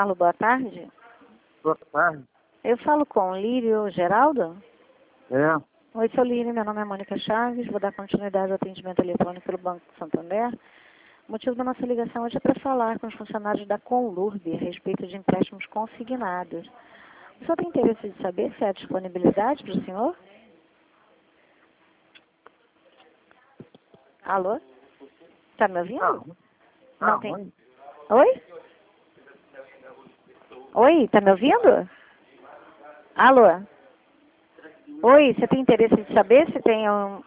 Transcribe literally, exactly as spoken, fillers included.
Alô, boa tarde. Boa tarde. Eu falo com o Lírio Geraldo? É. Oi, sou Lírio, meu nome é Mônica Chaves, vou dar continuidade ao atendimento eletrônico pelo Banco Santander. O motivo da nossa ligação hoje é para falar com os funcionários da Conlurb a respeito de empréstimos consignados. O senhor tem interesse de saber se há disponibilidade para o senhor? Alô? Está me ouvindo? Ah, Não ah, tem. ruim. Oi? Oi, está me ouvindo? Alô? Oi, você tem interesse de saber se tem um,